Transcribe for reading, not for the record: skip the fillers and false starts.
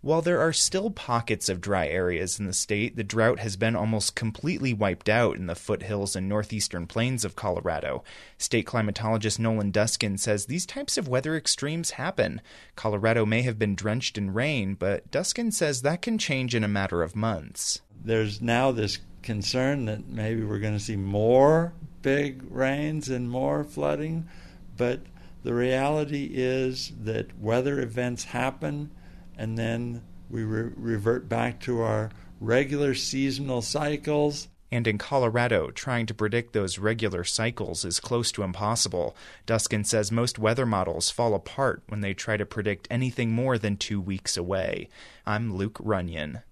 While there are still pockets of dry areas in the state, the drought has been almost completely wiped out in the foothills and northeastern plains of Colorado. State climatologist Nolan Duskin says these types of weather extremes happen. Colorado may have been drenched in rain, but Duskin says that can change in a matter of months. There's now this concern that maybe we're going to see more big rains and more flooding, but the reality is that weather events happen and then we revert back to our regular seasonal cycles. And in Colorado, trying to predict those regular cycles is close to impossible. Duskin says most weather models fall apart when they try to predict anything more than 2 weeks away. I'm Luke Runyon.